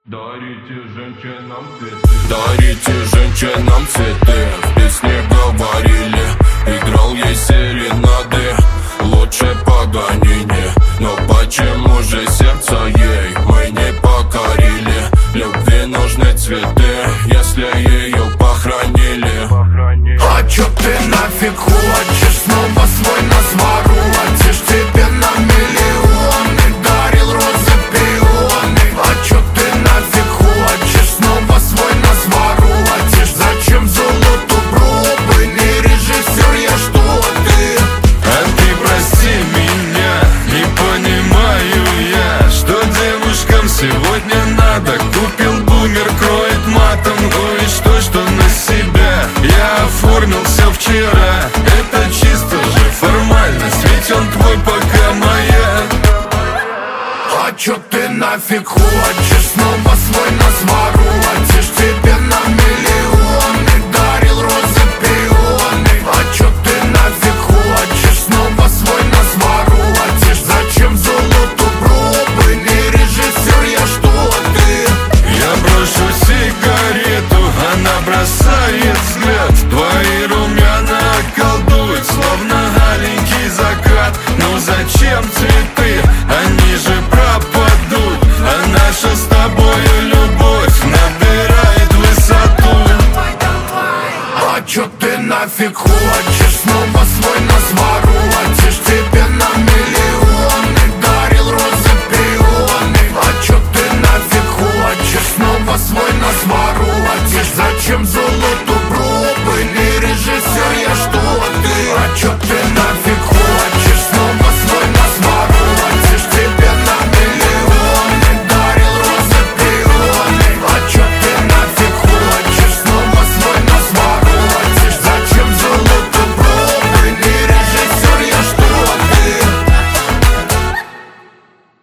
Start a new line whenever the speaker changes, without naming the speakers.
Дарите женщинам цветы. Дарите женщинам цветы. В песне говорили, играл ей серенады. Лучше Паганини. Но почему же сердце ей мы не покорили? Любви нужны цветы, если ее похоронили.
А чё ты нафиг хочешь? Снова свой нас воротишь. Тебе на миллионы дарил розы, пионы. А чё ты нафиг хочешь? Снова свой нас воротишь. Зачем золоту пробы? Не режиссер, я что ты?
А ты прости меня, не понимаю я, что девушкам сегодня надо. Купил бумер, кроет матом. Ну и что на себя я оформил все вчера. Это чисто же формальность, ведь он твой, пока моя.
А чё ты нафиг хочешь?